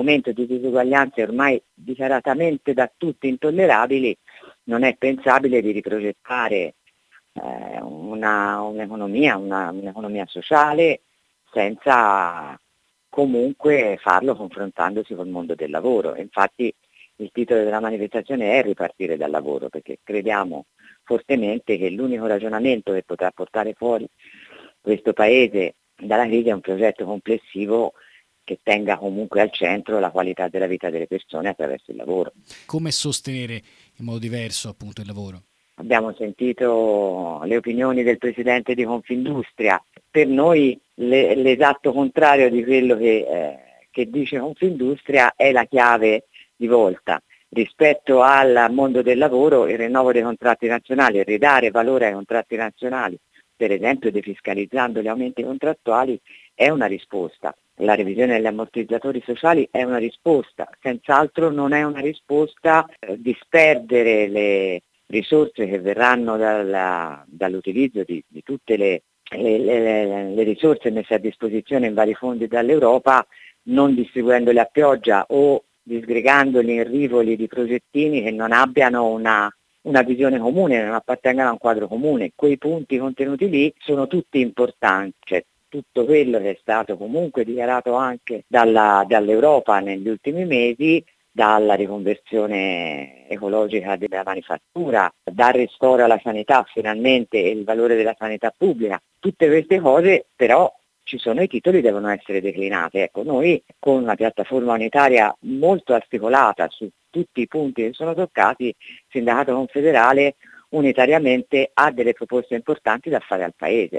aumento di disuguaglianze ormai dichiaratamente da tutti intollerabili, non è pensabile di riprogettare un'economia sociale senza comunque farlo confrontandosi col mondo del lavoro. Infatti il titolo della manifestazione è ripartire dal lavoro, perché crediamo fortemente che l'unico ragionamento che potrà portare fuori questo Paese dalla crisi è un progetto complessivo che tenga comunque al centro la qualità della vita delle persone attraverso il lavoro. Come sostenere in modo diverso appunto il lavoro? Abbiamo sentito le opinioni del presidente di Confindustria. Per noi l'esatto contrario di quello che dice Confindustria è la chiave di volta. Rispetto al mondo del lavoro, il rinnovo dei contratti nazionali, ridare valore ai contratti nazionali, per esempio defiscalizzando gli aumenti contrattuali, è una risposta. La revisione degli ammortizzatori sociali è una risposta, senz'altro non è una risposta disperdere le risorse che verranno dall'utilizzo di tutte le risorse messe a disposizione in vari fondi dall'Europa, non distribuendole a pioggia o disgregandoli in rivoli di progettini che non abbiano una visione comune, non appartengano a un quadro comune. Quei punti contenuti lì sono tutti importanti, cioè tutto quello che è stato comunque dichiarato anche dall'Europa negli ultimi mesi, dalla riconversione ecologica della manifattura, dal ristoro alla sanità finalmente e il valore della sanità pubblica. Tutte queste cose però ci sono, i titoli devono essere declinati. Ecco, noi con una piattaforma unitaria molto articolata su tutti i punti che sono toccati, il Sindacato Confederale unitariamente ha delle proposte importanti da fare al Paese.